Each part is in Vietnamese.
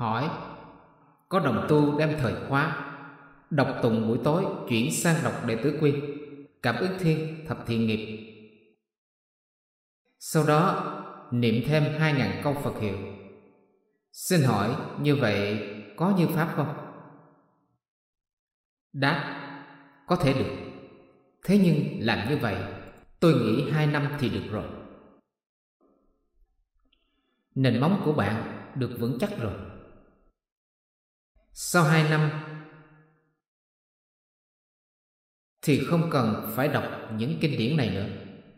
hỏi: có đồng tu đem thời khóa đọc tụng buổi tối chuyển sang đọc Đệ Tử Quy, Cảm Ứng Thiên, Thập Thiện Nghiệp, sau đó niệm thêm 2.000 câu Phật hiệu. Xin hỏi như vậy có như pháp không? Đáp: có thể được. Thế nhưng làm như vậy tôi nghĩ 2 năm thì được rồi. Nền móng của bạn được vững chắc rồi. Sau 2 năm thì không cần phải đọc những kinh điển này nữa.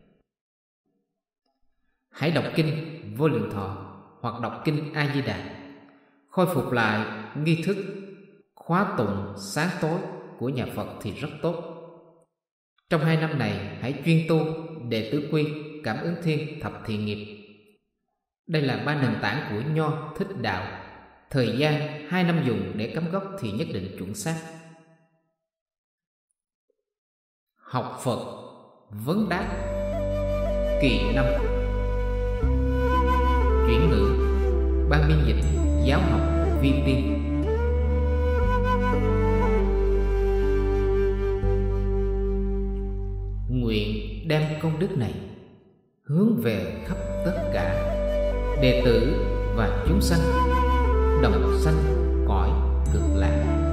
Hãy đọc kinh Vô Lượng Thọ hoặc đọc kinh A Di Đà, khôi phục lại nghi thức khóa tụng sáng tối của nhà Phật thì rất tốt. Trong 2 năm này hãy chuyên tu Đệ Tử Quy, Cảm Ứng Thiên, Thập Thiện Nghiệp. Đây là 3 nền tảng của Nho Thích Đạo. Thời gian 2 năm dùng để cắm gốc thì nhất định chuẩn xác. Học Phật vấn đáp kỳ 5. Chuyển ngữ Ban biên dịch Giáo học Viên Tiên. Nguyện đem công đức này hướng về khắp tất cả đệ tử và chúng sanh đồng sanh cõi Cực Lạc.